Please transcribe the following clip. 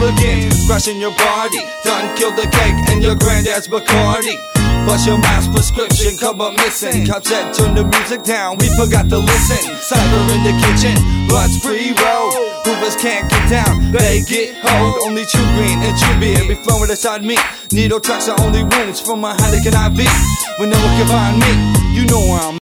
begins, crashing your body. Done killed the cake and your granddad's Bacardi. Plus your mom's prescription come up missing. Cop said turn the music down, we forgot to listen. Cyber in the kitchen, blunts pre-roll. Hoovers can't get down, they get hold. Only true green and true beer be flowing inside me. Needle tracks are only wounds from my Heineken IV. When no one can find me, you know where I'm